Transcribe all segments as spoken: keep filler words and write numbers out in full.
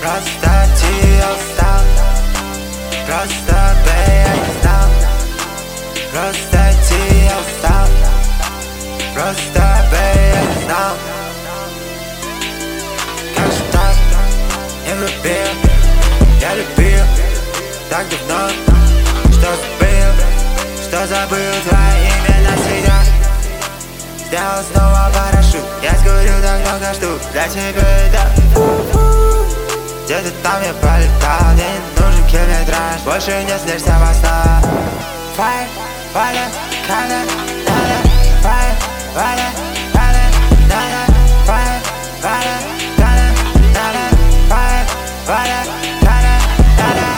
Просто ты устал, просто бы я не знал. Просто ты устал, просто бы я не знал. Как же так, не любил, я любил так давно, что забыл, что забыл твое имя навсегда. Сделал снова парашют, я сгорю так много штук для тебя, да. Где-то там я пролетал, мне не нужен километраж, больше не снишься во снах. Fire, fire, kinda, nada, fire, fire, kinda, nada, fire, fire, kinda, nada, fire, fire, kinda, nada.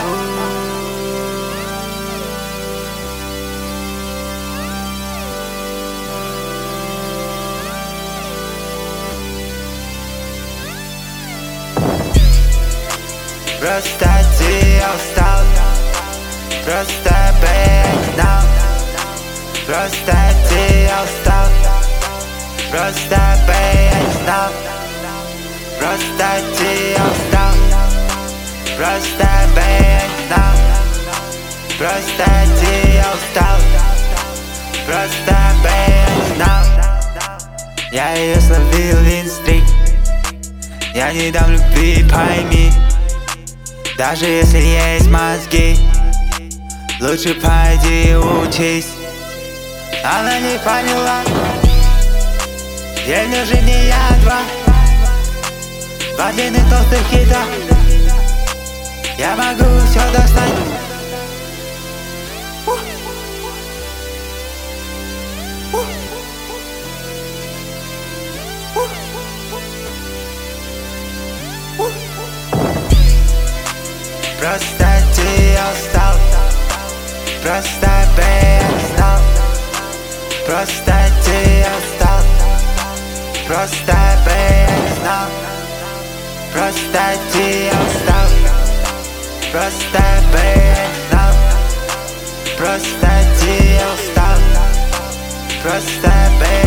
Просто ты устал, просто бы я не знал. Просто ты устал, просто бы я не знал. Просто ты устал, просто бы я не знал. Просто ты устал, просто бы я не знал. Я ее словил в инстрик, я не дам любви, пойми. Даже если есть мозги, лучше пойди и учись. Она не поняла, ей нужен не я два. Два длинных толстых хита, я могу все достать. Просто ты устал, просто бы я не знал. Просто ты устал, просто бы я не знал. Просто ты устал, просто бы я не знал. Просто ты устал, просто бы